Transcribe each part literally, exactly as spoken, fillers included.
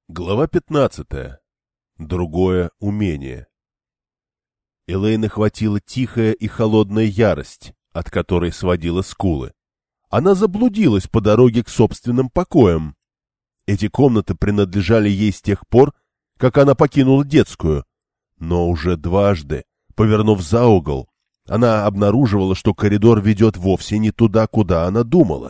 Глава пятнадцатая. Другое умение. Элейн охватила тихая и холодная ярость, от которой сводила скулы. Она заблудилась по дороге к собственным покоям. Эти комнаты принадлежали ей с тех пор, как она покинула детскую. Но уже дважды, повернув за угол, она обнаруживала, что коридор ведет вовсе не туда, куда она думала.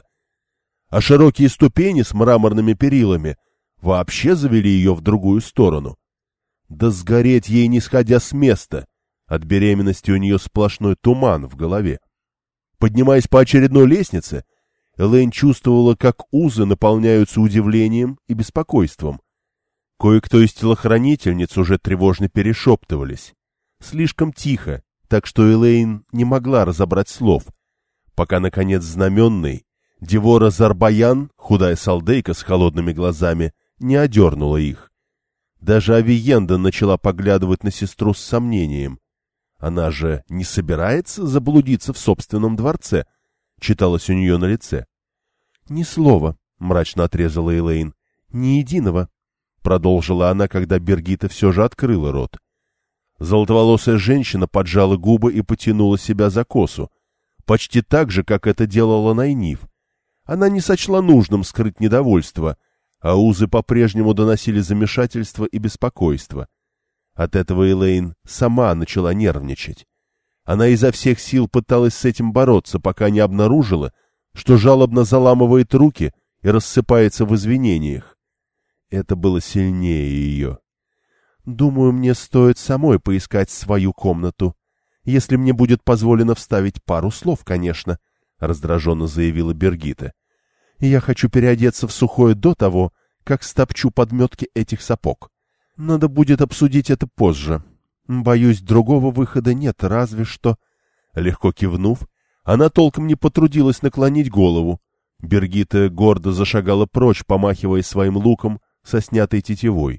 А широкие ступени с мраморными перилами вообще завели ее в другую сторону. Да сгореть ей не сходя с места. От беременности у нее сплошной туман в голове. Поднимаясь по очередной лестнице, Элейн чувствовала, как узы наполняются удивлением и беспокойством. Кое-кто из телохранительниц уже тревожно перешептывались. Слишком тихо, так что Элейн не могла разобрать слов, пока, наконец, знаменный Девора Зарбаян, худая солдейка с холодными глазами, не одернула их. Даже Авиенда начала поглядывать на сестру с сомнением. Она же не собирается заблудиться в собственном дворце, читалось у нее на лице. — Ни слова, — мрачно отрезала Элейн, — ни единого, — продолжила она, когда Бергита все же открыла рот. Золотоволосая женщина поджала губы и потянула себя за косу, почти так же, как это делала Найниф. Она не сочла нужным скрыть недовольство, а узы по-прежнему доносили замешательство и беспокойство. От этого Элейн сама начала нервничать. Она изо всех сил пыталась с этим бороться, пока не обнаружила, что жалобно заламывает руки и рассыпается в извинениях. Это было сильнее ее. «Думаю, мне стоит самой поискать свою комнату, если мне будет позволено вставить пару слов, конечно», — раздраженно заявила Бергита. «Я хочу переодеться в сухое до того, как стопчу подметки этих сапог. Надо будет обсудить это позже. Боюсь, другого выхода нет, разве что...» Легко кивнув, она толком не потрудилась наклонить голову. Бергита гордо зашагала прочь, помахивая своим луком со снятой тетивой.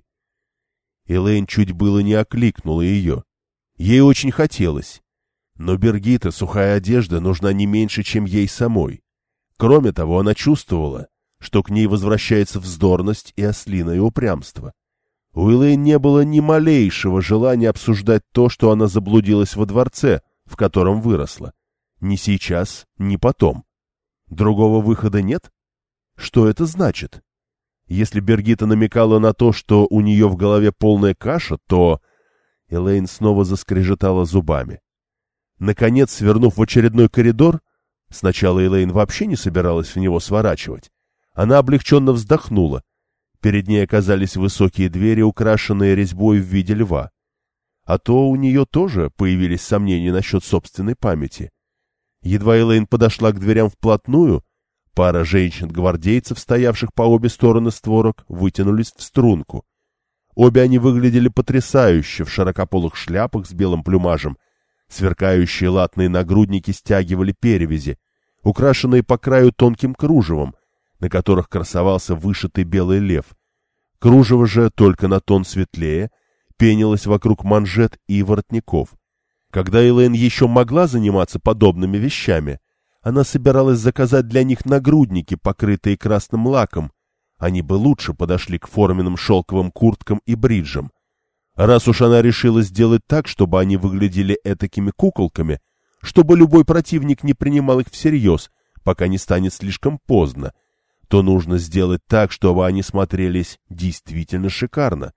Элейн чуть было не окликнула ее. Ей очень хотелось. Но Бергита, сухая одежда, нужна не меньше, чем ей самой. Кроме того, она чувствовала, что к ней возвращается вздорность и ослиное упрямство. У Элейн не было ни малейшего желания обсуждать то, что она заблудилась во дворце, в котором выросла. Ни сейчас, ни потом. Другого выхода нет? Что это значит? Если Бергита намекала на то, что у нее в голове полная каша, то... Элейн снова заскрежетала зубами. Наконец, свернув в очередной коридор, сначала Элейн вообще не собиралась в него сворачивать, она облегченно вздохнула. Перед ней оказались высокие двери, украшенные резьбой в виде льва. А то у нее тоже появились сомнения насчет собственной памяти. Едва Элейн подошла к дверям вплотную, пара женщин-гвардейцев, стоявших по обе стороны створок, вытянулись в струнку. Обе они выглядели потрясающе в широкополых шляпах с белым плюмажем. Сверкающие латные нагрудники стягивали перевязи, украшенные по краю тонким кружевом, на которых красовался вышитый белый лев. Кружево же, только на тон светлее, пенилось вокруг манжет и воротников. Когда Элейн еще могла заниматься подобными вещами, она собиралась заказать для них нагрудники, покрытые красным лаком. Они бы лучше подошли к форменным шелковым курткам и бриджам. Раз уж она решила сделать так, чтобы они выглядели этакими куколками, чтобы любой противник не принимал их всерьез, пока не станет слишком поздно, то нужно сделать так, чтобы они смотрелись действительно шикарно.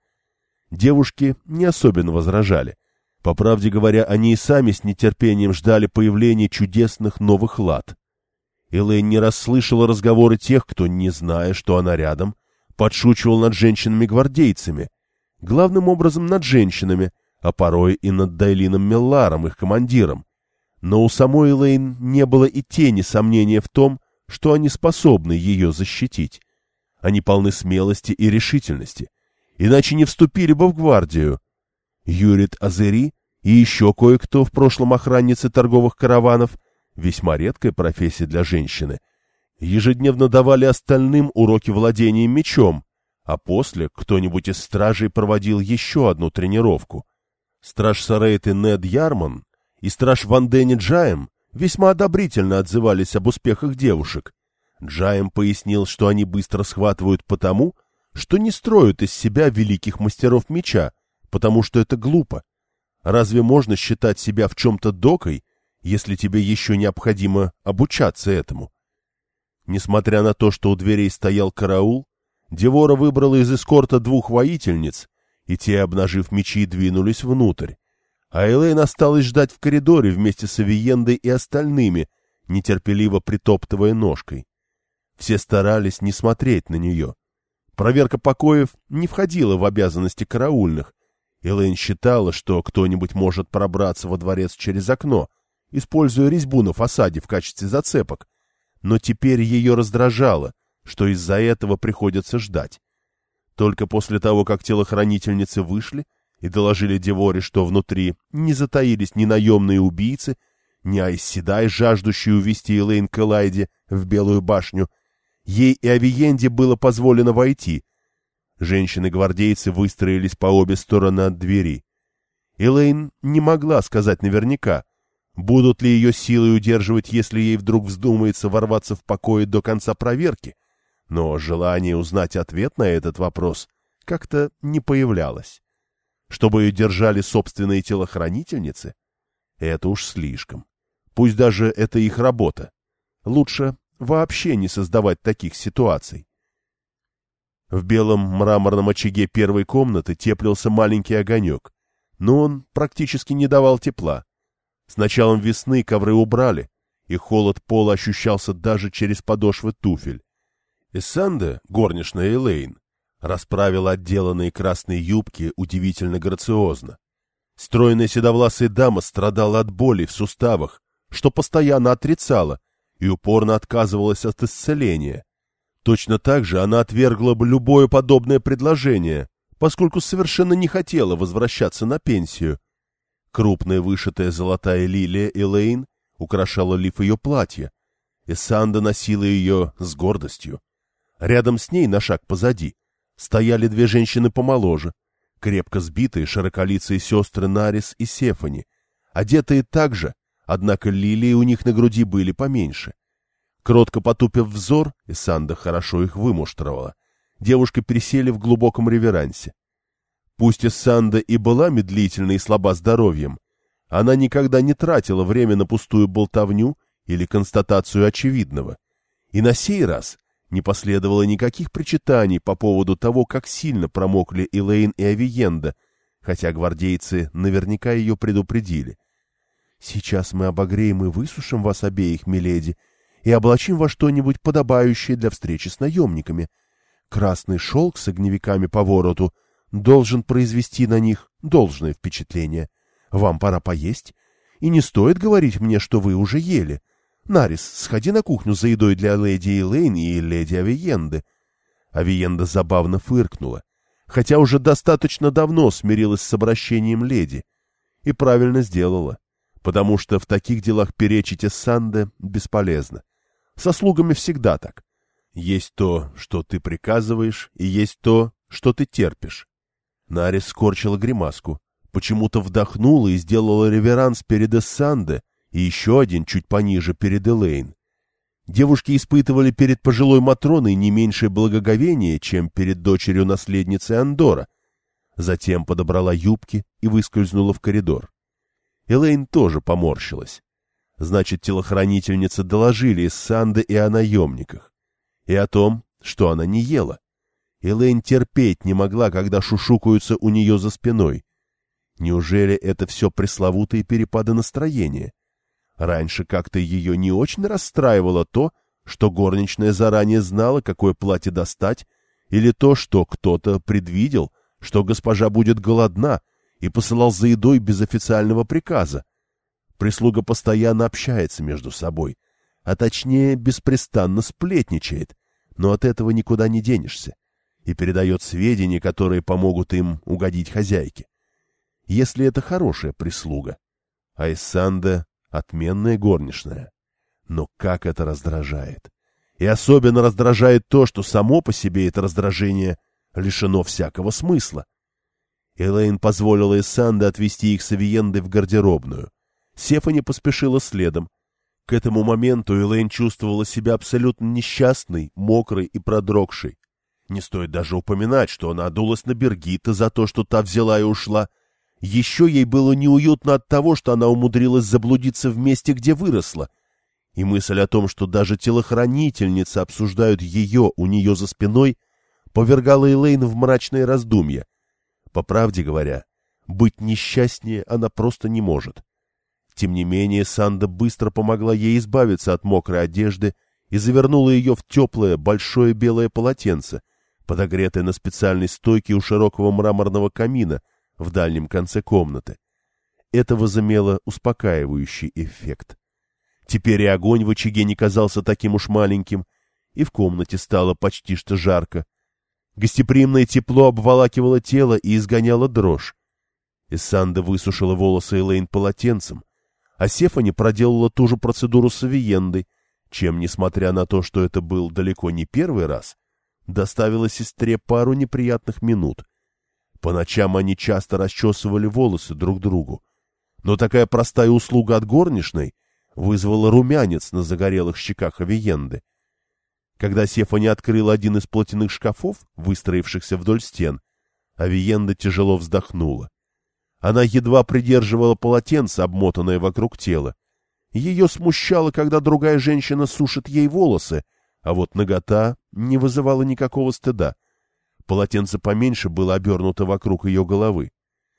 Девушки не особенно возражали. По правде говоря, они и сами с нетерпением ждали появления чудесных новых лад. Элейн не раз слышала разговоры тех, кто, не зная, что она рядом, подшучивал над женщинами-гвардейцами, главным образом над женщинами, а порой и над Дайлином Мелларом, их командиром. Но у самой Элейн не было и тени сомнения в том, что они способны ее защитить. Они полны смелости и решительности, иначе не вступили бы в гвардию. Юрит Азери и еще кое-кто, в прошлом охранницы торговых караванов, весьма редкая профессия для женщины, ежедневно давали остальным уроки владения мечом, а после кто-нибудь из стражей проводил еще одну тренировку. Страж Сарейты Нед Ярман и страж Вандени Джаем весьма одобрительно отзывались об успехах девушек. Джаем пояснил, что они быстро схватывают потому, что не строят из себя великих мастеров меча, потому что это глупо. Разве можно считать себя в чем-то докой, если тебе еще необходимо обучаться этому? Несмотря на то, что у дверей стоял караул, Девора выбрала из эскорта двух воительниц, и те, обнажив мечи, двинулись внутрь. А Элейн осталась ждать в коридоре вместе с Авиендой и остальными, нетерпеливо притоптывая ножкой. Все старались не смотреть на нее. Проверка покоев не входила в обязанности караульных. Элейн считала, что кто-нибудь может пробраться во дворец через окно, используя резьбу на фасаде в качестве зацепок, но теперь ее раздражало, что из-за этого приходится ждать. Только после того, как телохранительницы вышли и доложили Деворе, что внутри не затаились ни наемные убийцы, ни Айс Седай, жаждущие увести Элейн к Элайде в Белую башню, ей и Авиенде было позволено войти. Женщины-гвардейцы выстроились по обе стороны от двери. Элейн не могла сказать наверняка, будут ли ее силы удерживать, если ей вдруг вздумается ворваться в покои до конца проверки, но желание узнать ответ на этот вопрос как-то не появлялось. Чтобы ее держали собственные телохранительницы? Это уж слишком. Пусть даже это их работа. Лучше вообще не создавать таких ситуаций. В белом мраморном очаге первой комнаты теплился маленький огонек, но он практически не давал тепла. С началом весны ковры убрали, и холод пола ощущался даже через подошвы туфель. Эссанда, горничная Элейн, расправила отделанные красные юбки удивительно грациозно. Стройная седовласая дама страдала от боли в суставах, что постоянно отрицала и упорно отказывалась от исцеления. Точно так же она отвергла бы любое подобное предложение, поскольку совершенно не хотела возвращаться на пенсию. Крупная вышитая золотая лилия Элейн украшала лиф ее платья. Эссанда носила ее с гордостью. Рядом с ней, на шаг позади, стояли две женщины помоложе, крепко сбитые широколицые сестры Нарис и Сефани, одетые так же, однако лилии у них на груди были поменьше. Кротко потупив взор, Эссанда хорошо их вымуштровала. Девушки присели в глубоком реверансе. Пусть Эссанда и была медлительна и слаба здоровьем, она никогда не тратила время на пустую болтовню или констатацию очевидного. И на сей раз не последовало никаких причитаний по поводу того, как сильно промокли Элейн и Авиенда, хотя гвардейцы наверняка ее предупредили. «Сейчас мы обогреем и высушим вас обеих, миледи, и облачим во что-нибудь подобающее для встречи с наемниками. Красный шелк с огневиками по вороту должен произвести на них должное впечатление. Вам пора поесть, и не стоит говорить мне, что вы уже ели. Нарис, сходи на кухню за едой для леди Элейн и леди Авиенды». Авиенда забавно фыркнула, хотя уже достаточно давно смирилась с обращением леди, и правильно сделала, потому что в таких делах перечить Эссанде бесполезно. Со слугами всегда так. Есть то, что ты приказываешь, и есть то, что ты терпишь. Нарис скорчила гримаску, почему-то вдохнула и сделала реверанс перед Эссанде, и еще один чуть пониже перед Элейн. Девушки испытывали перед пожилой Матроной не меньшее благоговение, чем перед дочерью наследницы Андора. Затем подобрала юбки и выскользнула в коридор. Элейн тоже поморщилась. Значит, телохранительницы доложили Эссанде и о наемниках, и о том, что она не ела. Элейн терпеть не могла, когда шушукаются у нее за спиной. Неужели это все пресловутые перепады настроения? Раньше как-то ее не очень расстраивало то, что горничная заранее знала, какое платье достать, или то, что кто-то предвидел, что госпожа будет голодна, и посылал за едой без официального приказа. Прислуга постоянно общается между собой, а точнее беспрестанно сплетничает, но от этого никуда не денешься, и передает сведения, которые помогут им угодить хозяйке. Если это хорошая прислуга. А Эссанда — отменная горничная. Но как это раздражает! И особенно раздражает то, что само по себе это раздражение лишено всякого смысла. Элейн позволила Эссанде отвезти их с Авиендой в гардеробную. Сефани поспешила следом. К этому моменту Элейн чувствовала себя абсолютно несчастной, мокрой и продрогшей. Не стоит даже упоминать, что она дулась на Бергитта за то, что та взяла и ушла. Еще ей было неуютно от того, что она умудрилась заблудиться в месте, где выросла. И мысль о том, что даже телохранительницы обсуждают ее у нее за спиной, повергала Элейн в мрачные раздумья. По правде говоря, быть несчастнее она просто не может. Тем не менее, Санда быстро помогла ей избавиться от мокрой одежды и завернула ее в теплое, большое белое полотенце, подогретое на специальной стойке у широкого мраморного камина в дальнем конце комнаты. Это возымело успокаивающий эффект. Теперь и огонь в очаге не казался таким уж маленьким, и в комнате стало почти что жарко. Гостеприимное тепло обволакивало тело и изгоняло дрожь. Иссанда высушила волосы Элейн полотенцем, а Сефани проделала ту же процедуру с Авиендой, чем, несмотря на то, что это был далеко не первый раз, доставила сестре пару неприятных минут. По ночам они часто расчесывали волосы друг другу, но такая простая услуга от горничной вызвала румянец на загорелых щеках Авиенды. Когда Сефани открыла один из платяных шкафов, выстроившихся вдоль стен, Авиенда тяжело вздохнула. Она едва придерживала полотенце, обмотанное вокруг тела. Ее смущало, когда другая женщина сушит ей волосы, а вот нагота не вызывала никакого стыда. Полотенце поменьше было обернуто вокруг ее головы.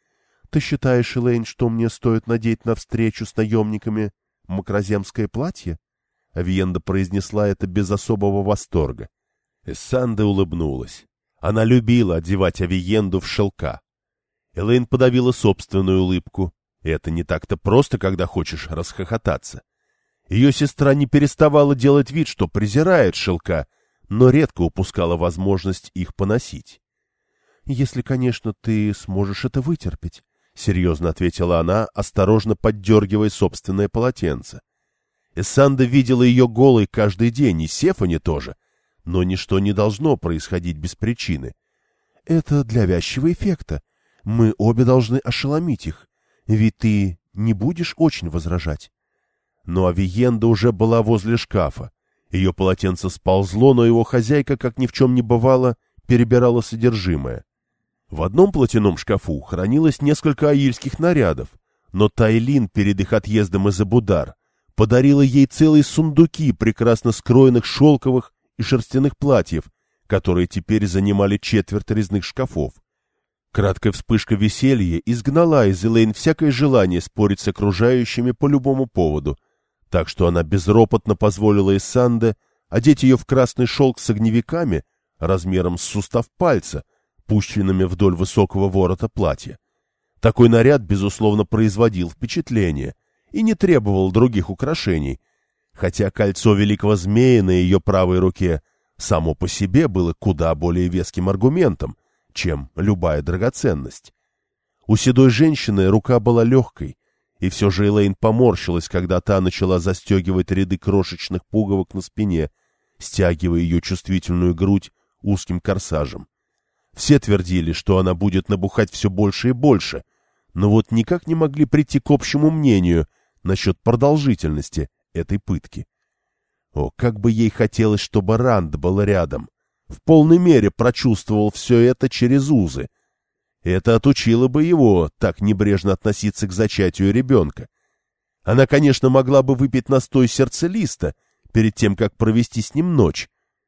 — Ты считаешь, Элейн, что мне стоит надеть на встречу с наемниками макроземское платье? Авиенда произнесла это без особого восторга. Эссанда улыбнулась. Она любила одевать Авиенду в шелка. Элейн подавила собственную улыбку. Это не так-то просто, когда хочешь расхохотаться. Ее сестра не переставала делать вид, что презирает шелка, но редко упускала возможность их поносить. — Если, конечно, ты сможешь это вытерпеть, — серьезно ответила она, осторожно поддергивая собственное полотенце. Эссанда видела ее голой каждый день, и Сефани тоже, но ничто не должно происходить без причины. — Это для вязчего эффекта. Мы обе должны ошеломить их, ведь ты не будешь очень возражать. Но Авиенда уже была возле шкафа. Ее полотенце сползло, но его хозяйка, как ни в чем не бывало, перебирала содержимое. В одном платяном шкафу хранилось несколько аильских нарядов, но Тайлин перед их отъездом из Абудар подарила ей целые сундуки прекрасно скроенных шелковых и шерстяных платьев, которые теперь занимали четверть резных шкафов. Краткая вспышка веселья изгнала из Элейн всякое желание спорить с окружающими по любому поводу, так что она безропотно позволила Иссанде одеть ее в красный шелк с огневиками размером с сустав пальца, пущенными вдоль высокого ворота платья. Такой наряд, безусловно, производил впечатление и не требовал других украшений, хотя кольцо великого змея на ее правой руке само по себе было куда более веским аргументом, чем любая драгоценность. У седой женщины рука была легкой, и все же Элейн поморщилась, когда та начала застегивать ряды крошечных пуговок на спине, стягивая ее чувствительную грудь узким корсажем. Все твердили, что она будет набухать все больше и больше, но вот никак не могли прийти к общему мнению насчет продолжительности этой пытки. О, как бы ей хотелось, чтобы Ранд был рядом, в полной мере прочувствовал все это через узы. Это отучило бы его так небрежно относиться к зачатию ребенка. Она, конечно, могла бы выпить настой сердцелиста перед тем, как провести с ним ночь.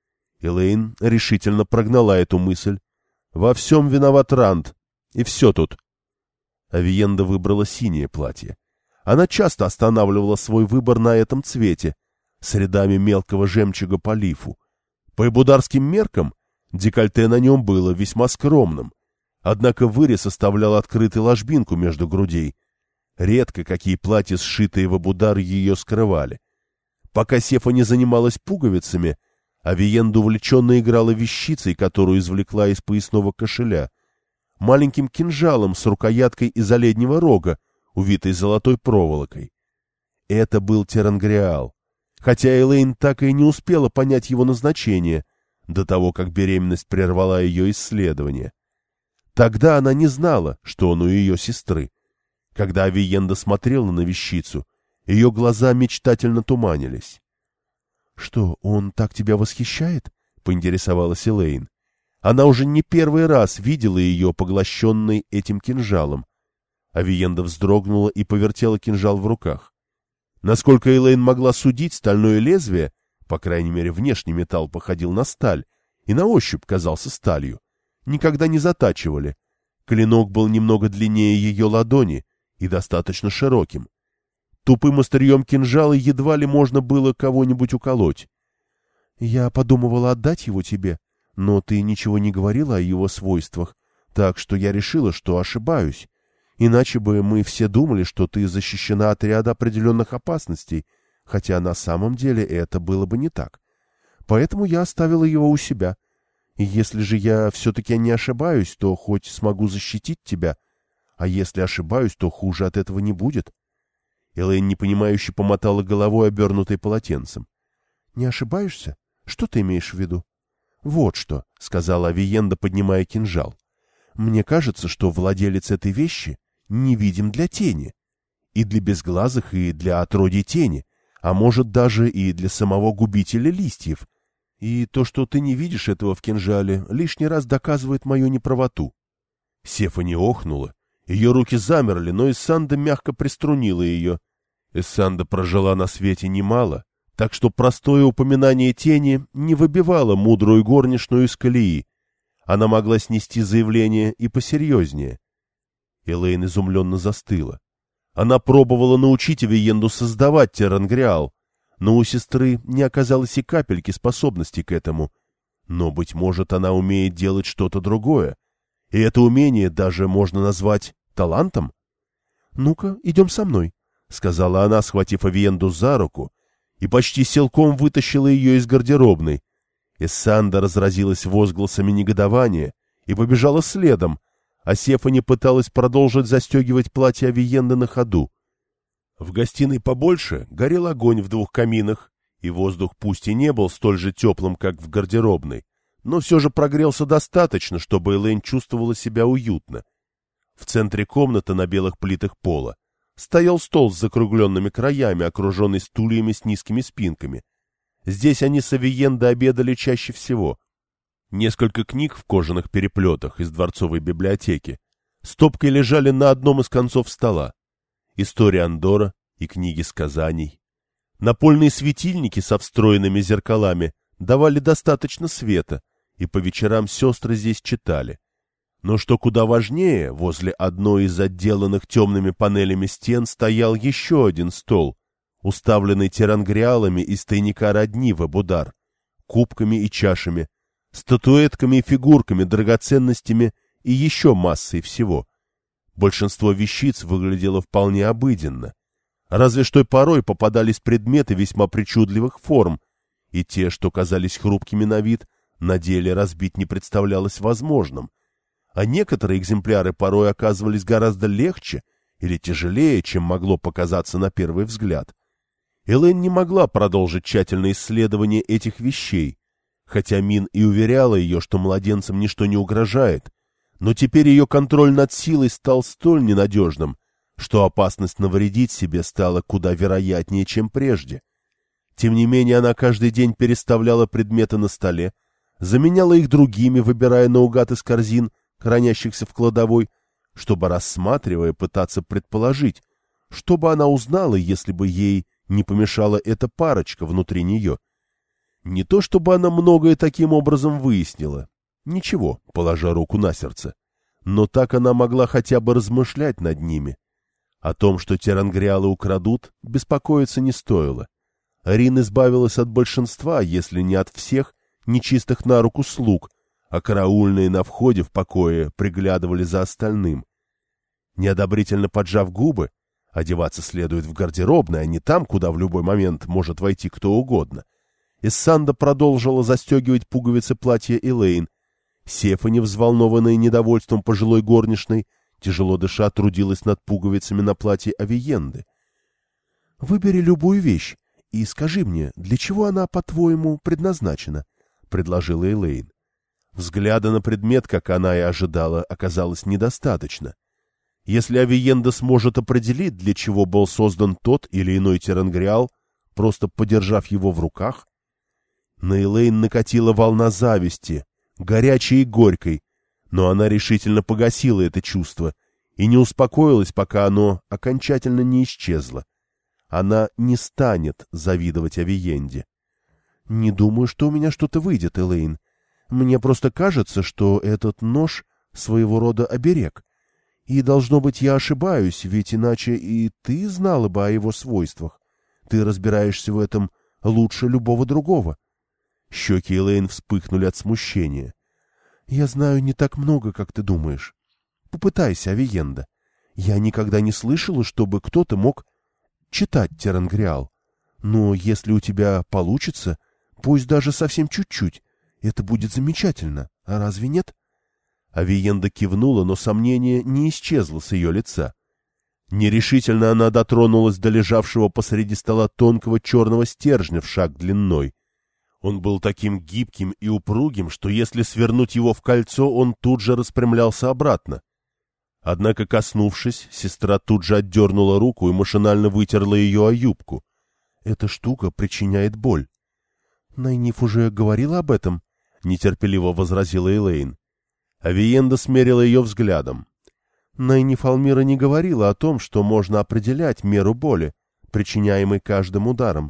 Элейн решительно прогнала эту мысль. Во всем виноват Ранд, и все тут. Авиенда выбрала синее платье. Она часто останавливала свой выбор на этом цвете, с рядами мелкого жемчуга по лифу. По эбударским меркам декольте на нем было весьма скромным, однако вырез оставлял открытой ложбинку между грудей. Редко какие платья, сшитые в Абудар, ее скрывали. Пока Сефа не занималась пуговицами, Авиенда увлеченно играла вещицей, которую извлекла из поясного кошеля, маленьким кинжалом с рукояткой из оленьего рога, увитой золотой проволокой. Это был терангриал, хотя Элейн так и не успела понять его назначение до того, как беременность прервала ее исследование. Тогда она не знала, что он у ее сестры. Когда Авиенда смотрела на вещицу, ее глаза мечтательно туманились. — Что, он так тебя восхищает? — поинтересовалась Элейн. Она уже не первый раз видела ее, поглощенной этим кинжалом. Авиенда вздрогнула и повертела кинжал в руках. Насколько Элейн могла судить, стальное лезвие, по крайней мере внешний металл походил на сталь, и на ощупь казался сталью, никогда не затачивали. Клинок был немного длиннее ее ладони и достаточно широким. Тупым острием кинжала едва ли можно было кого-нибудь уколоть. — Я подумывала отдать его тебе, но ты ничего не говорила о его свойствах, так что я решила, что ошибаюсь. Иначе бы мы все думали, что ты защищена от ряда определенных опасностей, хотя на самом деле это было бы не так. Поэтому я оставила его у себя. И если же я все-таки не ошибаюсь, то хоть смогу защитить тебя, а если ошибаюсь, то хуже от этого не будет. Элейн непонимающе помотала головой, обернутой полотенцем. — Не ошибаешься? Что ты имеешь в виду? — Вот что, — сказала Авиенда, поднимая кинжал. — Мне кажется, что владелец этой вещи невидим для тени. И для безглазых, и для отродий тени, а может даже и для самого губителя листьев. И то, что ты не видишь этого в кинжале, лишний раз доказывает мою неправоту. Сефани охнула. Ее руки замерли, но Иссанда мягко приструнила ее. Иссанда прожила на свете немало, так что простое упоминание тени не выбивало мудрую горничную из колеи. Она могла снести заявление и посерьезнее. Элейн изумленно застыла. Она пробовала научить Авиенду создавать терангриал, но у сестры не оказалось и капельки способности к этому. Но, быть может, она умеет делать что-то другое, и это умение даже можно назвать талантом? — Ну-ка, идем со мной, — сказала она, схватив Авиенду за руку, и почти силком вытащила ее из гардеробной. Иссанда разразилась возгласами негодования и побежала следом, а Сефани пыталась продолжить застегивать платье Авиенды на ходу. В гостиной побольше горел огонь в двух каминах, и воздух пусть и не был столь же теплым, как в гардеробной, но все же прогрелся достаточно, чтобы Элейн чувствовала себя уютно. В центре комнаты на белых плитах пола стоял стол с закругленными краями, окруженный стульями с низкими спинками. Здесь они с Авиендой обедали чаще всего. Несколько книг в кожаных переплетах из дворцовой библиотеки стопкой лежали на одном из концов стола. История Андора и книги сказаний. Напольные светильники со встроенными зеркалами давали достаточно света, и по вечерам сестры здесь читали. Но что куда важнее, возле одной из отделанных темными панелями стен стоял еще один стол, уставленный терангриалами из тайника родни в Абудар, кубками и чашами, статуэтками и фигурками, драгоценностями и еще массой всего. Большинство вещиц выглядело вполне обыденно. Разве что порой попадались предметы весьма причудливых форм, и те, что казались хрупкими на вид, на деле разбить не представлялось возможным. А некоторые экземпляры порой оказывались гораздо легче или тяжелее, чем могло показаться на первый взгляд. Элейн не могла продолжить тщательное исследование этих вещей, хотя Мин и уверяла ее, что младенцам ничто не угрожает, но теперь ее контроль над силой стал столь ненадежным, что опасность навредить себе стала куда вероятнее, чем прежде. Тем не менее, она каждый день переставляла предметы на столе, заменяла их другими, выбирая наугад из корзин, хранящихся в кладовой, чтобы, рассматривая, пытаться предположить, что бы она узнала, если бы ей не помешала эта парочка внутри нее. Не то чтобы она многое таким образом выяснила, ничего, положа руку на сердце, но так она могла хотя бы размышлять над ними. О том, что терангриалы украдут, беспокоиться не стоило. Рин избавилась от большинства, если не от всех, нечистых на руку слуг, а караульные на входе в покое приглядывали за остальным. Неодобрительно поджав губы, одеваться следует в гардеробной, а не там, куда в любой момент может войти кто угодно, Иссанда продолжила застегивать пуговицы платья Элейн. Сефани, взволнованная недовольством пожилой горничной, тяжело дыша, трудилась над пуговицами на платье Авиенды. — Выбери любую вещь и скажи мне, для чего она, по-твоему, предназначена? — предложила Элейн. Взгляда на предмет, как она и ожидала, оказалось недостаточно. Если Авиенда сможет определить, для чего был создан тот или иной терангриал, просто подержав его в руках... На Элейн накатила волна зависти, горячей и горькой, но она решительно погасила это чувство и не успокоилась, пока оно окончательно не исчезло. Она не станет завидовать Авиенде. — Не думаю, что у меня что-то выйдет, Элейн. Мне просто кажется, что этот нож своего рода оберег. И, должно быть, я ошибаюсь, ведь иначе и ты знала бы о его свойствах. Ты разбираешься в этом лучше любого другого. Щеки Элейн вспыхнули от смущения. — Я знаю не так много, как ты думаешь. Попытайся, Авиенда. Я никогда не слышала, чтобы кто-то мог читать Терангриал. Но если у тебя получится, пусть даже совсем чуть-чуть, это будет замечательно, а разве нет? Авиенда кивнула, но сомнение не исчезло с ее лица. Нерешительно она дотронулась до лежавшего посреди стола тонкого черного стержня в шаг длиной. Он был таким гибким и упругим, что если свернуть его в кольцо, он тут же распрямлялся обратно. Однако, коснувшись, сестра тут же отдернула руку и машинально вытерла ее о юбку. Эта штука причиняет боль. — Найниф уже говорила об этом? — нетерпеливо возразила Элейн. Авиенда смерила ее взглядом. Найниф Алмира не говорила о том, что можно определять меру боли, причиняемой каждым ударом.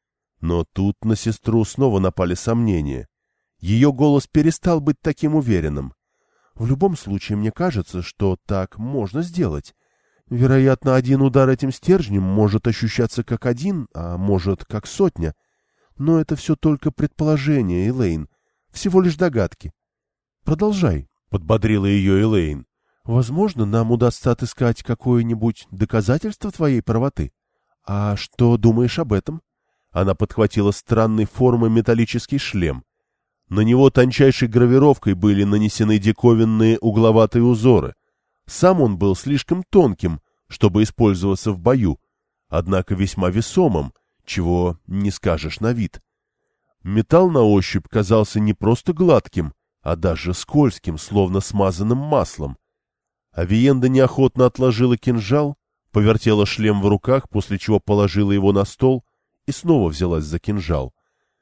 Но тут на сестру снова напали сомнения. Ее голос перестал быть таким уверенным. В любом случае, мне кажется, что так можно сделать. Вероятно, один удар этим стержнем может ощущаться как один, а может, как сотня. Но это все только предположение, Элейн. Всего лишь догадки. Продолжай, — подбодрила ее Элейн. Возможно, нам удастся отыскать какое-нибудь доказательство твоей правоты. А что думаешь об этом? Она подхватила странной формы металлический шлем. На него тончайшей гравировкой были нанесены диковинные угловатые узоры. Сам он был слишком тонким, чтобы использоваться в бою, однако весьма весомым, чего не скажешь на вид. Металл на ощупь казался не просто гладким, а даже скользким, словно смазанным маслом. Авиенда неохотно отложила кинжал, повертела шлем в руках, после чего положила его на стол и снова взялась за кинжал.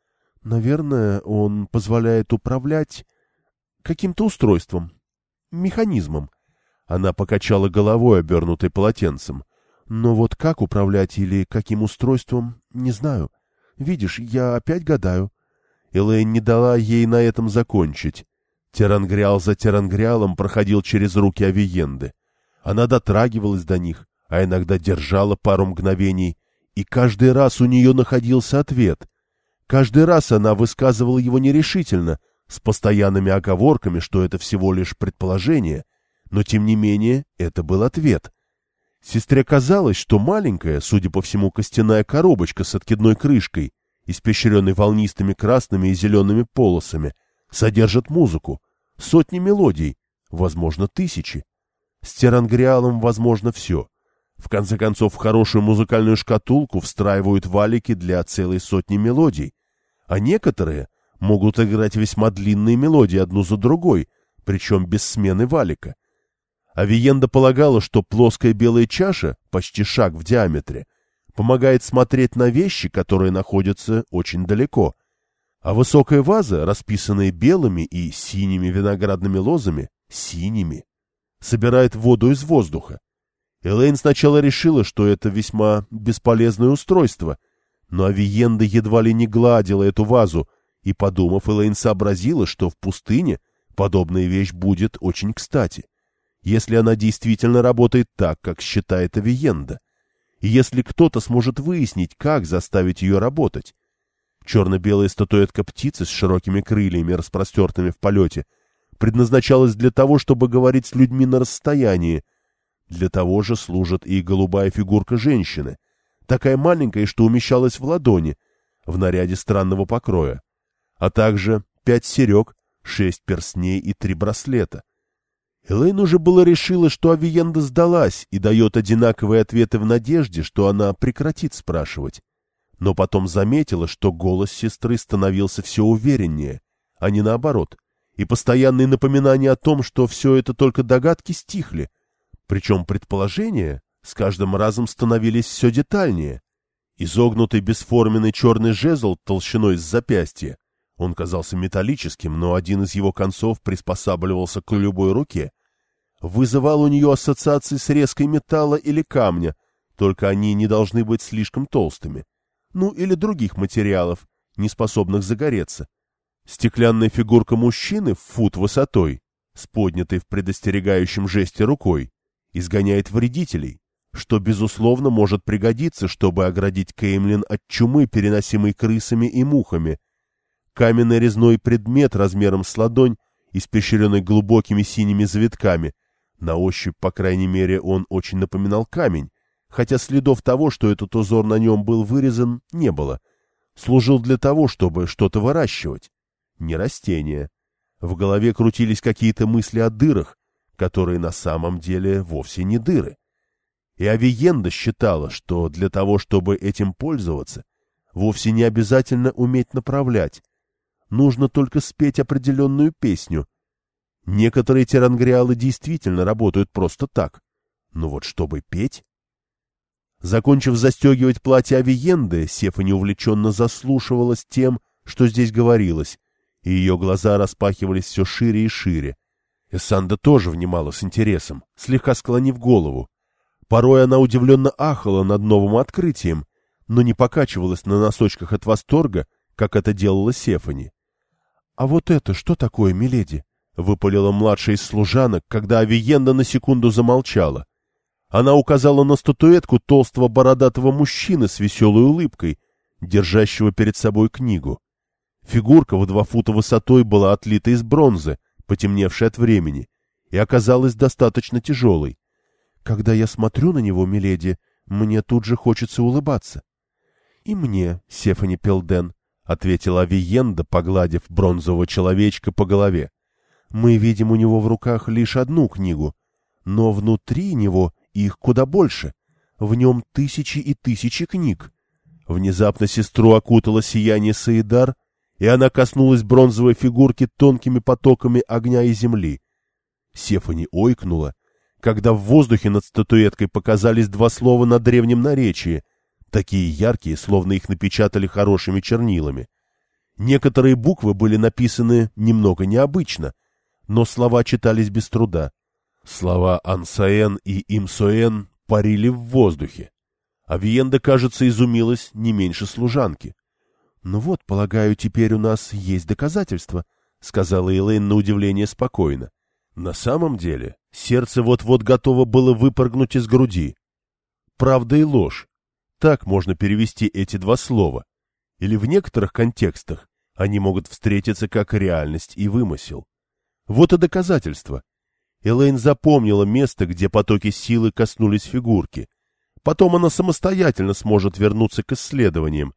Наверное, он позволяет управлять каким-то устройством, механизмом. Она покачала головой, обернутой полотенцем. Но вот как управлять или каким устройством, не знаю. Видишь, я опять гадаю. Элейн не дала ей на этом закончить. Терангриал за Терангриалом проходил через руки Авиенды. Она дотрагивалась до них, а иногда держала пару мгновений, и каждый раз у нее находился ответ. Каждый раз она высказывала его нерешительно, с постоянными оговорками, что это всего лишь предположение, но тем не менее это был ответ. Сестре казалось, что маленькая, судя по всему, костяная коробочка с откидной крышкой, испещренной волнистыми красными и зелеными полосами, содержит музыку, сотни мелодий, возможно, тысячи. С Терангриалом возможно все. В конце концов, в хорошую музыкальную шкатулку встраивают валики для целой сотни мелодий, а некоторые могут играть весьма длинные мелодии одну за другой, причем без смены валика. Авиенда полагала, что плоская белая чаша, почти шаг в диаметре, помогает смотреть на вещи, которые находятся очень далеко, а высокая ваза, расписанная белыми и синими виноградными лозами, синими, собирает воду из воздуха. Элейн сначала решила, что это весьма бесполезное устройство, но Авиенда едва ли не гладила эту вазу, и, подумав, Элейн сообразила, что в пустыне подобная вещь будет очень кстати, если она действительно работает так, как считает Авиенда, и если кто-то сможет выяснить, как заставить ее работать. Черно-белая статуэтка птицы с широкими крыльями, распростертыми в полете, предназначалась для того, чтобы говорить с людьми на расстоянии. Для того же служит и голубая фигурка женщины, такая маленькая, что умещалась в ладони, в наряде странного покроя, а также пять серег, шесть перстней и три браслета. Элейн уже было решила, что Авиенда сдалась и дает одинаковые ответы в надежде, что она прекратит спрашивать. Но потом заметила, что голос сестры становился все увереннее, а не наоборот, и постоянные напоминания о том, что все это только догадки, стихли, причем предположения с каждым разом становились все детальнее. Изогнутый бесформенный черный жезл толщиной с запястья Он казался металлическим, но один из его концов приспосабливался к любой руке. Вызывал у нее ассоциации с резкой металла или камня, только они не должны быть слишком толстыми. Ну, или других материалов, не способных загореться. Стеклянная фигурка мужчины в фут высотой, с поднятой в предостерегающем жесте рукой, изгоняет вредителей, что, безусловно, может пригодиться, чтобы оградить Кеймлин от чумы, переносимой крысами и мухами. Каменный резной предмет размером с ладонь, испещренный глубокими синими завитками. На ощупь, по крайней мере, он очень напоминал камень, хотя следов того, что этот узор на нем был вырезан, не было. Служил для того, чтобы что-то выращивать. Не растение. В голове крутились какие-то мысли о дырах, которые на самом деле вовсе не дыры. И Авиенда считала, что для того, чтобы этим пользоваться, вовсе не обязательно уметь направлять. Нужно только спеть определенную песню. Некоторые терангриалы действительно работают просто так. Но вот чтобы петь... Закончив застегивать платье Авиенды, Сефани увлеченно заслушивалась тем, что здесь говорилось, и ее глаза распахивались все шире и шире. Эссанда тоже внимала с интересом, слегка склонив голову. Порой она удивленно ахала над новым открытием, но не покачивалась на носочках от восторга, как это делала Сефани. — А вот это что такое, миледи? — выпалила младшая из служанок, когда Авиенда на секунду замолчала. Она указала на статуэтку толстого бородатого мужчины с веселой улыбкой, держащего перед собой книгу. Фигурка в два фута высотой была отлита из бронзы, потемневшей от времени, и оказалась достаточно тяжелой. Когда я смотрю на него, миледи, мне тут же хочется улыбаться. — И мне, Сефани Пелден, — ответила Авиенда, погладив бронзового человечка по голове. — Мы видим у него в руках лишь одну книгу, но внутри него их куда больше. В нем тысячи и тысячи книг. Внезапно сестру окутало сияние Саидар, и она коснулась бронзовой фигурки тонкими потоками огня и земли. Сефани ойкнула, когда в воздухе над статуэткой показались два слова на древнем наречии, такие яркие, словно их напечатали хорошими чернилами. Некоторые буквы были написаны немного необычно, но слова читались без труда. Слова «Ансаэн» и «Имсоэн» парили в воздухе. Авиенда, кажется, изумилась не меньше служанки. — Ну вот, полагаю, теперь у нас есть доказательства, — сказала Элейн на удивление спокойно. На самом деле сердце вот-вот готово было выпрыгнуть из груди. Правда и ложь. Так можно перевести эти два слова. Или в некоторых контекстах они могут встретиться как реальность и вымысел. Вот и доказательство. Элейн запомнила место, где потоки силы коснулись фигурки. Потом она самостоятельно сможет вернуться к исследованиям.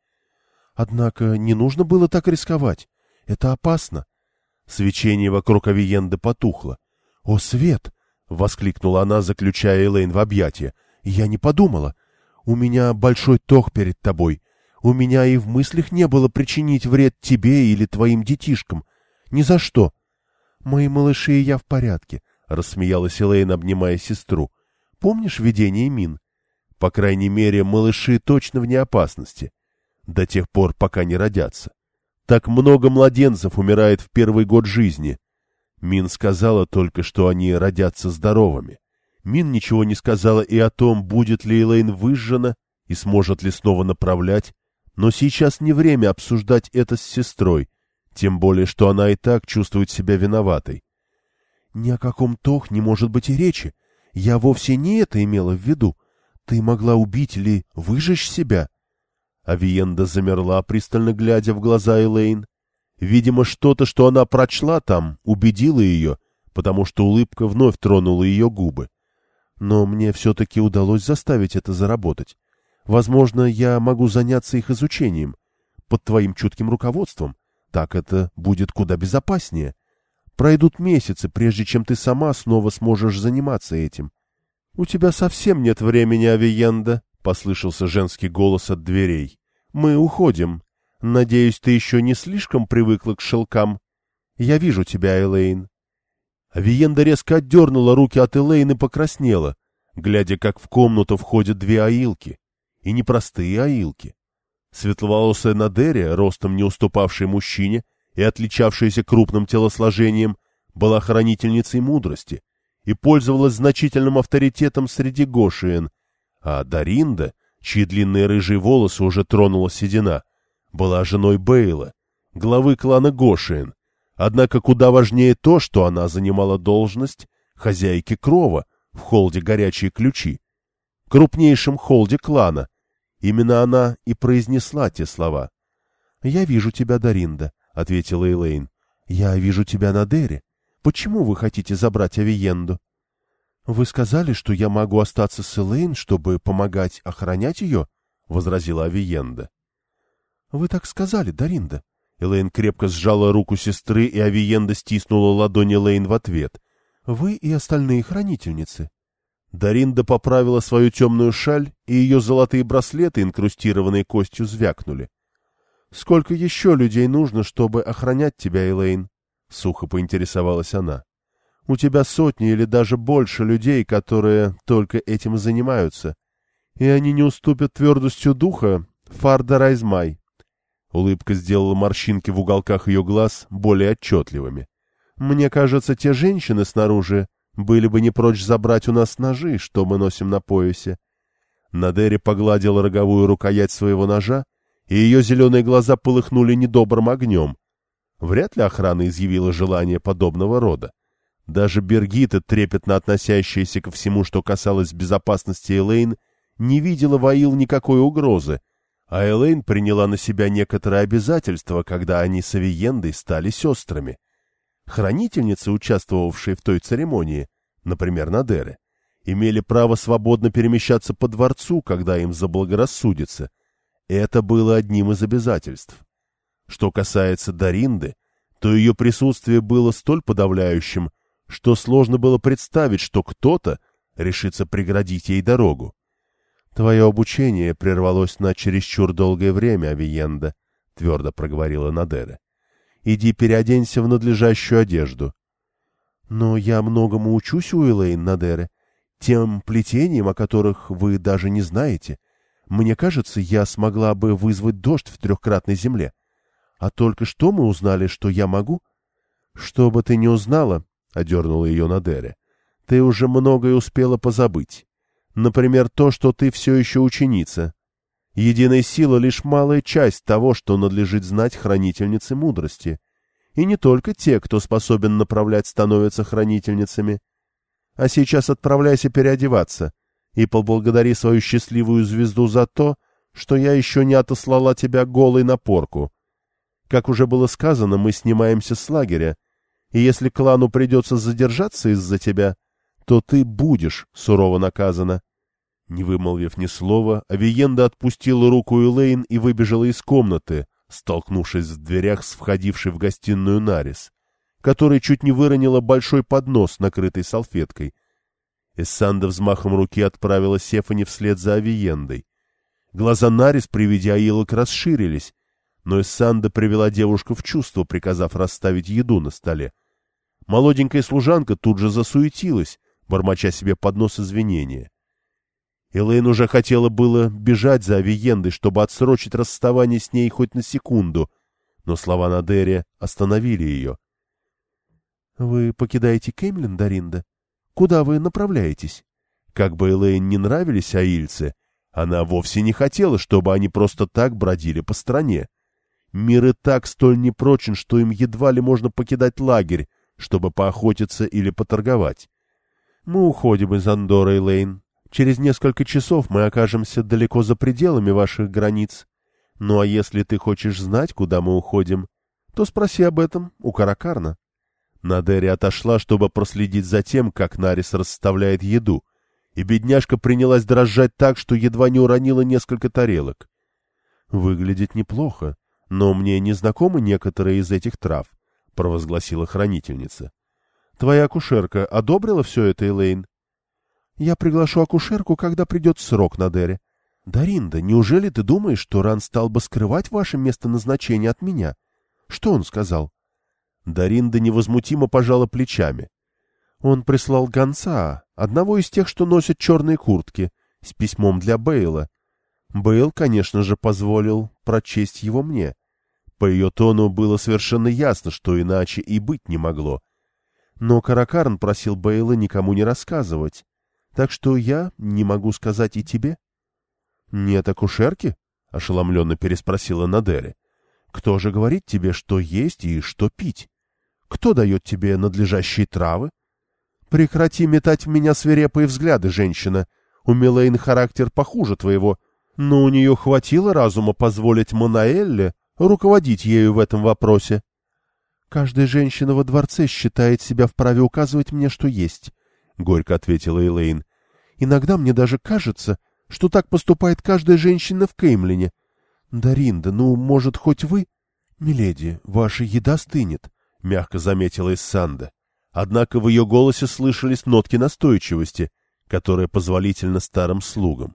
Однако не нужно было так рисковать. Это опасно. Свечение вокруг Авиенды потухло. — О, свет! — воскликнула она, заключая Элейн в объятия. — Я не подумала. У меня большой тох перед тобой. У меня и в мыслях не было причинить вред тебе или твоим детишкам. Ни за что. — Мои малыши и я в порядке, — рассмеялась Элейн, обнимая сестру. — Помнишь видение Мин? По крайней мере, малыши точно вне опасности. До тех пор, пока не родятся. Так много младенцев умирает в первый год жизни. Мин сказала только, что они родятся здоровыми. Мин ничего не сказала и о том, будет ли Элейн выжжена и сможет ли снова направлять, но сейчас не время обсуждать это с сестрой, тем более, что она и так чувствует себя виноватой. — Ни о каком тох не может быть и речи. Я вовсе не это имела в виду. Ты могла убить или выжечь себя. Авиенда замерла, пристально глядя в глаза Элейн. Видимо, что-то, что она прочла там, убедило ее, потому что улыбка вновь тронула ее губы. Но мне все-таки удалось заставить это заработать. Возможно, я могу заняться их изучением. Под твоим чутким руководством. Так это будет куда безопаснее. Пройдут месяцы, прежде чем ты сама снова сможешь заниматься этим. — У тебя совсем нет времени, Авиенда, — послышался женский голос от дверей. — Мы уходим. Надеюсь, ты еще не слишком привыкла к шелкам. Я вижу тебя, Элейн. Авиенда резко отдернула руки от Элейн и покраснела, глядя, как в комнату входят две аилки. И непростые аилки. Светловолосая Надерия, ростом не уступавшая мужчине, и отличавшаяся крупным телосложением, была хранительницей мудрости и пользовалась значительным авторитетом среди гошиен, а Даринда, чьи длинные рыжие волосы уже тронула седина, была женой Бейла, главы клана Гошиен, однако куда важнее то, что она занимала должность хозяйки крова в холде «Горячие ключи», крупнейшем холде клана. Именно она и произнесла те слова. — Я вижу тебя, Даринда, — ответила Элейн. — Я вижу тебя на Дере. Почему вы хотите забрать Авиенду? — Вы сказали, что я могу остаться с Элейн, чтобы помогать охранять ее? — возразила Авиенда. — Вы так сказали, Даринда. Элейн крепко сжала руку сестры, и Авиенда стиснула ладонь Элейн в ответ. — Вы и остальные хранительницы. Даринда поправила свою темную шаль, и ее золотые браслеты, инкрустированные костью, звякнули. — Сколько еще людей нужно, чтобы охранять тебя, Элейн? — сухо поинтересовалась она. — У тебя сотни или даже больше людей, которые только этим занимаются, и они не уступят твердостью духа Фарда Райзмай. Улыбка сделала морщинки в уголках ее глаз более отчетливыми. — Мне кажется, те женщины снаружи были бы не прочь забрать у нас ножи, что мы носим на поясе. Надери погладила роговую рукоять своего ножа, и ее зеленые глаза полыхнули недобрым огнем. Вряд ли охрана изъявила желание подобного рода. Даже Бергита, трепетно относящаяся ко всему, что касалось безопасности Элейн, не видела в Аил никакой угрозы, а Элейн приняла на себя некоторые обязательства, когда они с Авиендой стали сестрами. Хранительницы, участвовавшие в той церемонии, например, Надеры, имели право свободно перемещаться по дворцу, когда им заблагорассудится. Это было одним из обязательств. Что касается Даринды, то ее присутствие было столь подавляющим, что сложно было представить, что кто-то решится преградить ей дорогу. — Твое обучение прервалось на чересчур долгое время, Авиенда, — твердо проговорила Надера. — Иди переоденься в надлежащую одежду. — Но я многому учусь у Элейн, Надере, тем плетениям, о которых вы даже не знаете. Мне кажется, я смогла бы вызвать дождь в трехкратной земле. А только что мы узнали, что я могу. — Что бы ты ни узнала, — одернула ее Надере, — ты уже многое успела позабыть. Например, то, что ты все еще ученица. Единая сила — лишь малая часть того, что надлежит знать хранительнице мудрости. И не только те, кто способен направлять, становятся хранительницами. А сейчас отправляйся переодеваться и поблагодари свою счастливую звезду за то, что я еще не отослала тебя голой на порку. Как уже было сказано, мы снимаемся с лагеря, и если клану придется задержаться из-за тебя, то ты будешь сурово наказана. Не вымолвив ни слова, Авиенда отпустила руку Элейн и выбежала из комнаты, столкнувшись в дверях с входившей в гостиную Нарис, которая чуть не выронила большой поднос, накрытый салфеткой. Эссанда взмахом руки отправила Сефани вслед за Авиендой. Глаза Нарис при виде Аилок расширились, но Эссанда привела девушку в чувство, приказав расставить еду на столе. Молоденькая служанка тут же засуетилась, бормоча себе под нос извинения. Элейн уже хотела было бежать за Авиендой, чтобы отсрочить расставание с ней хоть на секунду, но слова Надери остановили ее. — Вы покидаете Кеймлин, Даринда? Куда вы направляетесь? Как бы Элейн не нравились аильцы, она вовсе не хотела, чтобы они просто так бродили по стране. Мир и так столь непрочен, что им едва ли можно покидать лагерь, чтобы поохотиться или поторговать. — Мы уходим из Андора, Элейн. Через несколько часов мы окажемся далеко за пределами ваших границ. Ну а если ты хочешь знать, куда мы уходим, то спроси об этом у Каракарна. Надери отошла, чтобы проследить за тем, как Нарис расставляет еду, и бедняжка принялась дрожать так, что едва не уронила несколько тарелок. — Выглядит неплохо, но мне не знакомы некоторые из этих трав, — провозгласила хранительница. — Твоя акушерка одобрила все это, Элейн? — Я приглашу акушерку, когда придет срок, Надери. Даринда, неужели ты думаешь, что Ран стал бы скрывать ваше местоназначение от меня? Что он сказал? Даринда невозмутимо пожала плечами. Он прислал гонца, одного из тех, что носят черные куртки, с письмом для Бейла. Бейл, конечно же, позволил прочесть его мне. По ее тону было совершенно ясно, что иначе и быть не могло. Но Каракарн просил Бейла никому не рассказывать, так что я не могу сказать и тебе. — Нет акушерки? — ошеломленно переспросила Надери. — Кто же говорит тебе, что есть и что пить? Кто дает тебе надлежащие травы? Прекрати метать в меня свирепые взгляды, женщина. У Милейн характер похуже твоего, но у нее хватило разума позволить Манаэлле руководить ею в этом вопросе. Каждая женщина во дворце считает себя вправе указывать мне, что есть, — горько ответила Элейн. Иногда мне даже кажется, что так поступает каждая женщина в Кеймлине. Даринда, ну, может, хоть вы? Миледи, ваша еда стынет, — мягко заметила Иссанда. Однако в ее голосе слышались нотки настойчивости, которая позволительна старым слугам.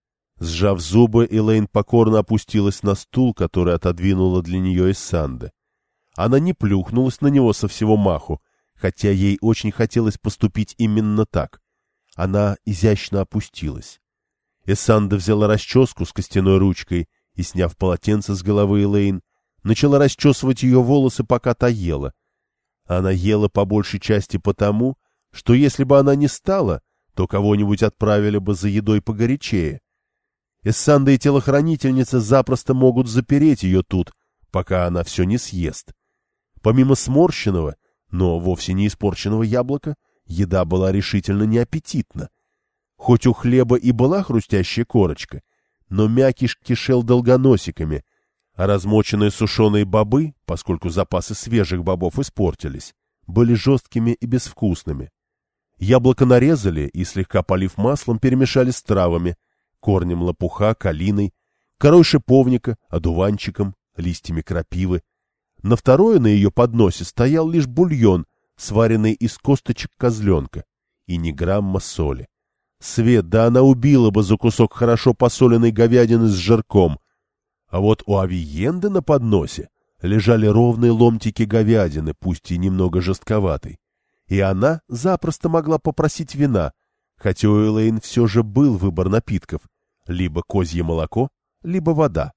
Сжав зубы, Элейн покорно опустилась на стул, который отодвинула для нее Иссанда. Она не плюхнулась на него со всего маху, хотя ей очень хотелось поступить именно так. Она изящно опустилась. Иссанда взяла расческу с костяной ручкой и, сняв полотенце с головы Элейн, начала расчесывать ее волосы, пока та ела. Она ела по большей части потому, что если бы она не стала, то кого-нибудь отправили бы за едой погорячее. Иссанда и телохранительница запросто могут запереть ее тут, пока она все не съест. Помимо сморщенного, но вовсе не испорченного яблока, еда была решительно неаппетитна. Хоть у хлеба и была хрустящая корочка, но мякиш кишел долгоносиками, а размоченные сушеные бобы, поскольку запасы свежих бобов испортились, были жесткими и безвкусными. Яблоко нарезали и, слегка полив маслом, перемешали с травами, корнем лопуха, калиной, корой шиповника, одуванчиком, листьями крапивы. На второе на ее подносе стоял лишь бульон, сваренный из косточек козленка, и ни грамма соли. Свет, да она убила бы за кусок хорошо посоленной говядины с жирком. А вот у Авиенды на подносе лежали ровные ломтики говядины, пусть и немного жестковатой. И она запросто могла попросить вина, хотя у Элейн все же был выбор напитков — либо козье молоко, либо вода.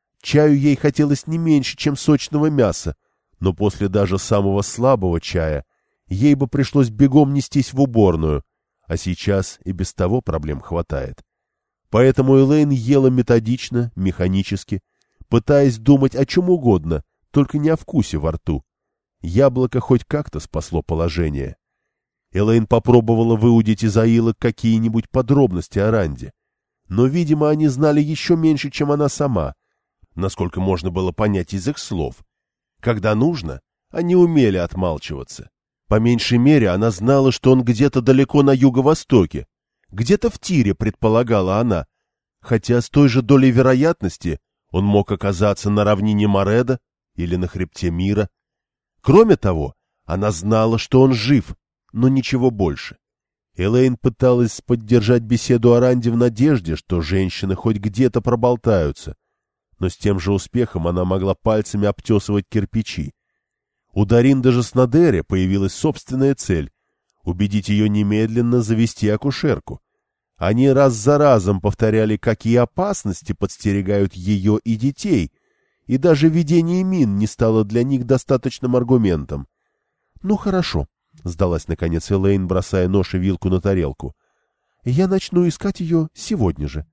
Чаю ей хотелось не меньше, чем сочного мяса, но после даже самого слабого чая ей бы пришлось бегом нестись в уборную, а сейчас и без того проблем хватает. Поэтому Элейн ела методично, механически, пытаясь думать о чем угодно, только не о вкусе во рту. Яблоко хоть как-то спасло положение. Элейн попробовала выудить из Аила какие-нибудь подробности о Ранде, но, видимо, они знали еще меньше, чем она сама, насколько можно было понять из их слов. Когда нужно, они умели отмалчиваться. По меньшей мере, она знала, что он где-то далеко на юго-востоке, где-то в Тире, предполагала она, хотя с той же долей вероятности он мог оказаться на равнине Мореда или на хребте Мира. Кроме того, она знала, что он жив, но ничего больше. Элейн пыталась поддержать беседу о Ранде в надежде, что женщины хоть где-то проболтаются, но с тем же успехом она могла пальцами обтесывать кирпичи. У Даринды же с Надери появилась собственная цель — убедить ее немедленно завести акушерку. Они раз за разом повторяли, какие опасности подстерегают ее и детей, и даже видение мин не стало для них достаточным аргументом. — Ну, хорошо, — сдалась наконец Элейн, бросая нож и вилку на тарелку. — Я начну искать ее сегодня же.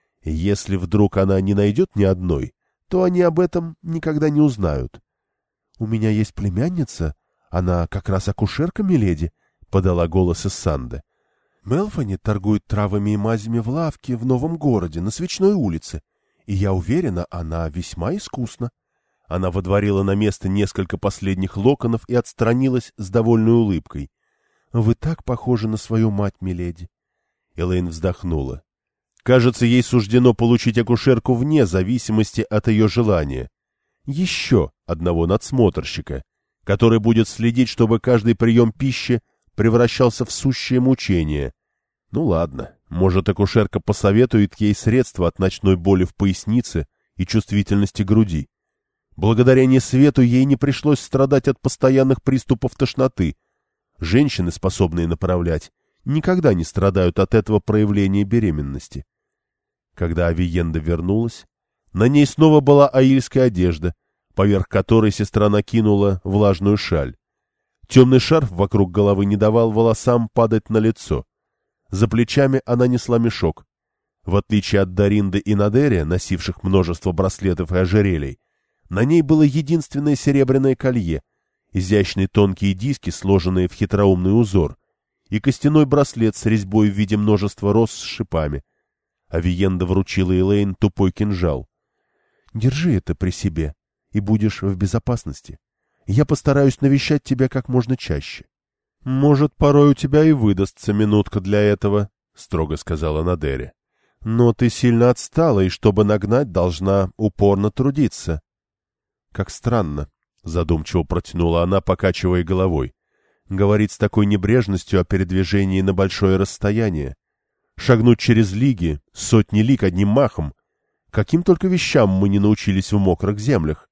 Если вдруг она не найдет ни одной, то они об этом никогда не узнают. — У меня есть племянница, она как раз акушерка, миледи, — подала голос Иссанда. Мелфани торгует травами и мазями в лавке в новом городе, на Свечной улице, и я уверена, она весьма искусна. Она водворила на место несколько последних локонов и отстранилась с довольной улыбкой. — Вы так похожи на свою мать, миледи. Элейн вздохнула. Кажется, ей суждено получить акушерку вне зависимости от ее желания. Еще одного надсмотрщика, который будет следить, чтобы каждый прием пищи превращался в сущее мучение. Ну ладно, может, акушерка посоветует ей средства от ночной боли в пояснице и чувствительности груди. Благодаря несвету ей не пришлось страдать от постоянных приступов тошноты. Женщины, способные направлять, никогда не страдают от этого проявления беременности. Когда Авиенда вернулась, на ней снова была аильская одежда, поверх которой сестра накинула влажную шаль. Темный шарф вокруг головы не давал волосам падать на лицо. За плечами она несла мешок. В отличие от Даринды и Надери, носивших множество браслетов и ожерелий, на ней было единственное серебряное колье, изящные тонкие диски, сложенные в хитроумный узор, и костяной браслет с резьбой в виде множества роз с шипами. Авиенда вручила Элейн тупой кинжал. — Держи это при себе, и будешь в безопасности. Я постараюсь навещать тебя как можно чаще. — Может, порой у тебя и выдастся минутка для этого, — строго сказала Надери. — Но ты сильно отстала, и чтобы нагнать, должна упорно трудиться. — Как странно, — задумчиво протянула она, покачивая головой. Говорить с такой небрежностью о передвижении на большое расстояние. Шагнуть через лиги, сотни лиг одним махом. Каким только вещам мы не научились в мокрых землях.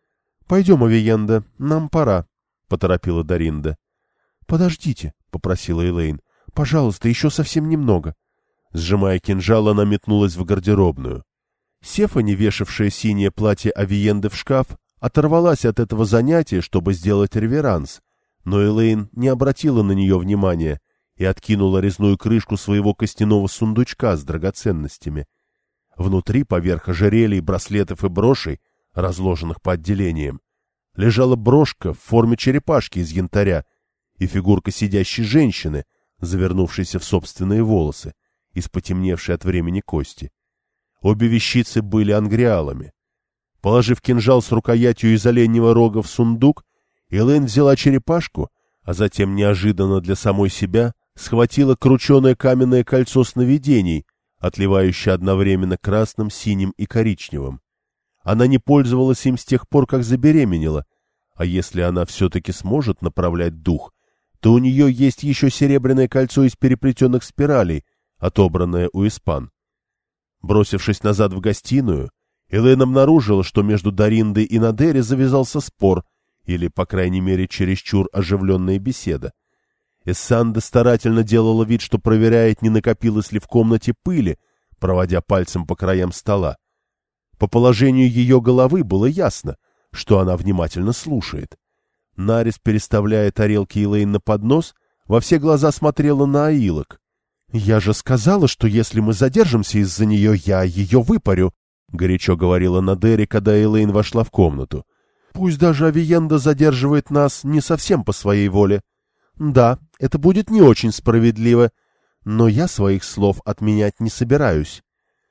— Пойдем, Авиенда, нам пора, — поторопила Даринда. — Подождите, — попросила Элейн. — Пожалуйста, еще совсем немного. Сжимая кинжал, она метнулась в гардеробную. Сефани, вешавшая синее платье Авиенды в шкаф, оторвалась от этого занятия, чтобы сделать реверанс, но Элейн не обратила на нее внимания и откинула резную крышку своего костяного сундучка с драгоценностями. Внутри, поверх ожерелий, браслетов и брошей, разложенных по отделениям, лежала брошка в форме черепашки из янтаря и фигурка сидящей женщины, завернувшейся в собственные волосы, из потемневшей от времени кости. Обе вещицы были ангриалами. Положив кинжал с рукоятью из оленьего рога в сундук, Элейн взяла черепашку, а затем неожиданно для самой себя схватила крученое каменное кольцо сновидений, отливающее одновременно красным, синим и коричневым. Она не пользовалась им с тех пор, как забеременела, а если она все-таки сможет направлять дух, то у нее есть еще серебряное кольцо из переплетенных спиралей, отобранное у испан. Бросившись назад в гостиную, Элейн обнаружила, что между Дариндой и Надери завязался спор, или, по крайней мере, чересчур оживленная беседа. Эссанда старательно делала вид, что проверяет, не накопилось ли в комнате пыли, проводя пальцем по краям стола. По положению ее головы было ясно, что она внимательно слушает. Нарис, переставляя тарелки Элейн на поднос, во все глаза смотрела на Аилок. — Я же сказала, что если мы задержимся из-за нее, я ее выпарю, — горячо говорила Надери, когда Элейн вошла в комнату. — Пусть даже Авиенда задерживает нас не совсем по своей воле. Да, это будет не очень справедливо, но я своих слов отменять не собираюсь.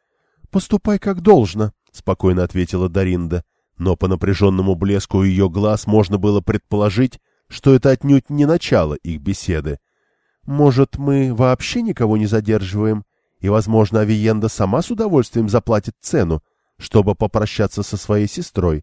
— Поступай как должно, — спокойно ответила Даринда, но по напряженному блеску ее глаз можно было предположить, что это отнюдь не начало их беседы. Может, мы вообще никого не задерживаем, и, возможно, Авиенда сама с удовольствием заплатит цену, чтобы попрощаться со своей сестрой.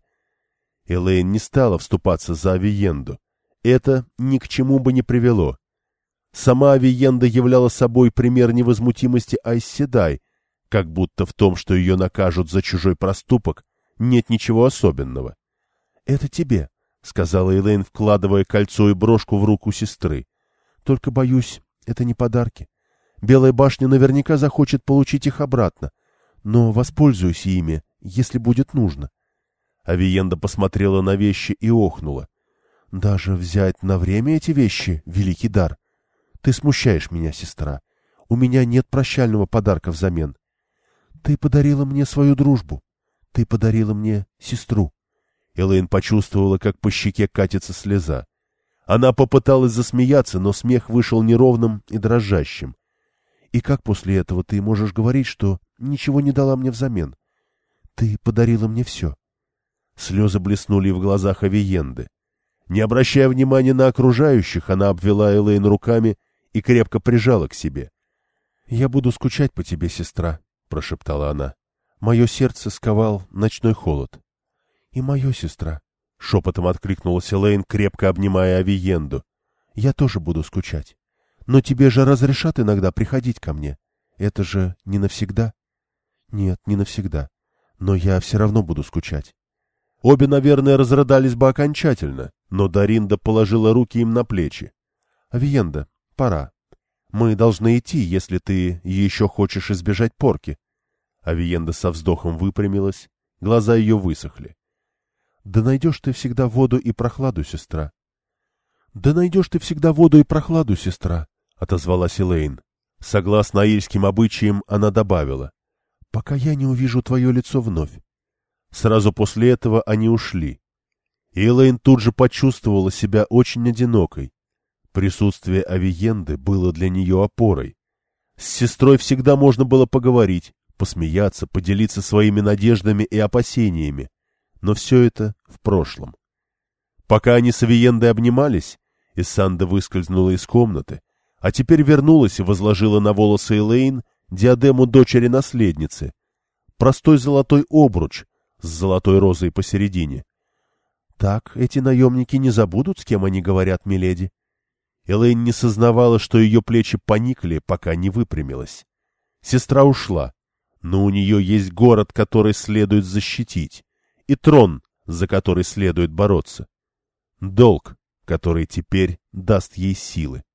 Элейн не стала вступаться за Авиенду. Это ни к чему бы не привело. Сама Авиенда являла собой пример невозмутимости Айсседай, как будто в том, что ее накажут за чужой проступок, нет ничего особенного. — Это тебе, — сказала Элейн, вкладывая кольцо и брошку в руку сестры. — Только, боюсь, это не подарки. Белая башня наверняка захочет получить их обратно, но воспользуйся ими, если будет нужно. Авиенда посмотрела на вещи и охнула. — Даже взять на время эти вещи — великий дар. Ты смущаешь меня, сестра. У меня нет прощального подарка взамен. Ты подарила мне свою дружбу. Ты подарила мне сестру. Элейн почувствовала, как по щеке катится слеза. Она попыталась засмеяться, но смех вышел неровным и дрожащим. И как после этого ты можешь говорить, что ничего не дала мне взамен? Ты подарила мне все. Слезы блеснули в глазах Авиенды. Не обращая внимания на окружающих, она обвела Элейн руками и крепко прижала к себе. — Я буду скучать по тебе, сестра, — прошептала она. Мое сердце сковал ночной холод. — И мое, сестра, — шепотом откликнулась Элейн, крепко обнимая Авиенду. — Я тоже буду скучать. Но тебе же разрешат иногда приходить ко мне. Это же не навсегда? — Нет, не навсегда. Но я все равно буду скучать. Обе, наверное, разрыдались бы окончательно, но Даринда положила руки им на плечи. — Авиенда, пора. Мы должны идти, если ты еще хочешь избежать порки. Авиенда со вздохом выпрямилась, глаза ее высохли. — Да найдешь ты всегда воду и прохладу, сестра. Да найдешь ты всегда воду и прохладу, сестра, — отозвалась Элейн. Согласно аильским обычаям, она добавила: пока я не увижу твое лицо вновь. Сразу после этого они ушли. И Элейн тут же почувствовала себя очень одинокой. Присутствие Авиенды было для нее опорой. С сестрой всегда можно было поговорить, посмеяться, поделиться своими надеждами и опасениями. Но все это в прошлом. Пока они с Авиендой обнимались, Иссанда выскользнула из комнаты, а теперь вернулась и возложила на волосы Элейн диадему дочери-наследницы, простой золотой обруч с золотой розой посередине. — Так, эти наемники не забудут, с кем они говорят, миледи. Элейн не сознавала, что ее плечи поникли, пока не выпрямилась. Сестра ушла, но у нее есть город, который следует защитить, и трон, за который следует бороться. Долг, который теперь даст ей силы.